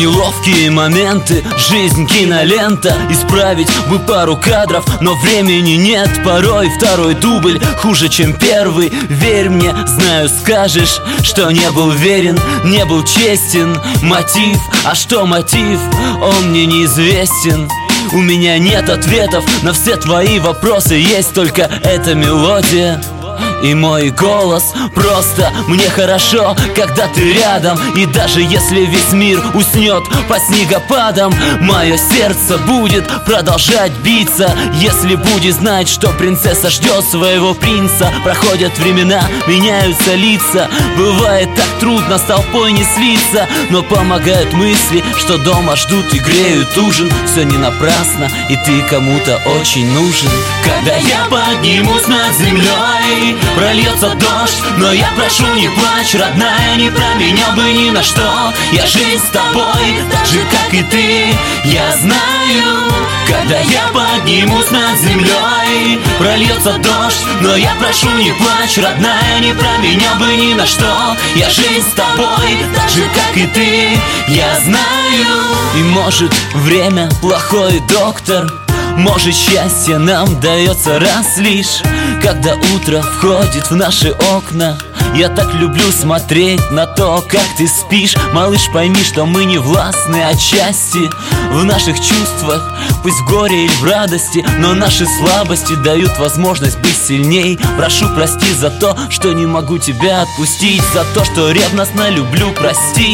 Неловкие моменты, жизнь кинолента. Исправить бы пару кадров, но времени нет. Порой второй дубль хуже, чем первый. Верь мне, знаю, скажешь, что не был верен, не был честен. Мотив, а что мотив, он мне неизвестен. У меня нет ответов на все твои вопросы, есть только эта мелодия и мой голос. Просто мне хорошо, когда ты рядом. И даже если весь мир уснет по снегопадам, мое сердце будет продолжать биться. Если будет знать, что принцесса ждет своего принца. Проходят времена, меняются лица. Бывает так трудно с толпой не слиться, но помогают мысли, что дома ждут и греют ужин. Все не напрасно, и ты кому-то очень нужен. Когда я поднимусь над землей, прольется дождь, но я прошу, не плачь, родная, не променял бы ни на что. Я жизнь с тобой, так же, как и ты, я знаю. Когда я поднимусь над землей, прольется дождь, но я прошу, не плачь, родная, не променял бы ни на что. Я жизнь с тобой, так же, как и ты, я знаю. И может время плохой доктор, может счастье нам дается раз лишь, когда утро входит в наши окна. Я так люблю смотреть на то, как ты спишь. Малыш, пойми, что мы не властны отчасти в наших чувствах, пусть в горе или в радости, но наши слабости дают возможность быть сильней. Прошу, прости за то, что не могу тебя отпустить, за то, что ревностно люблю, прости.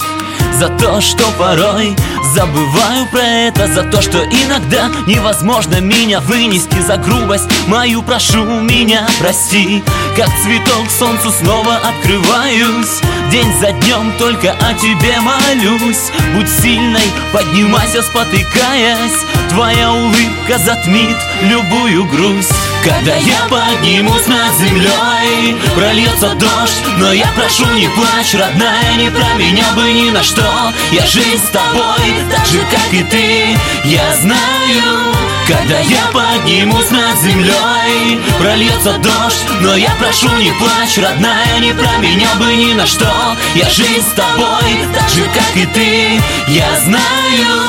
За то, что порой забываю про это, за то, что иногда невозможно меня вынести, за грубость мою прошу, меня прости. Как цветок солнцу снова открываюсь, день за днем только о тебе молюсь. Будь сильной, поднимайся, спотыкаясь, твоя улыбка затмит любую грусть. Когда я поднимусь над землей, прольется дождь, но я прошу, не плачь, родная, не променял бы ни на что. Я жизнь с тобой, так же, как и ты, я знаю. Когда я поднимусь над землей, прольется дождь, но я прошу, не плачь, родная, не променял бы ни на что. Я жизнь с тобой, так же, как и ты, я знаю.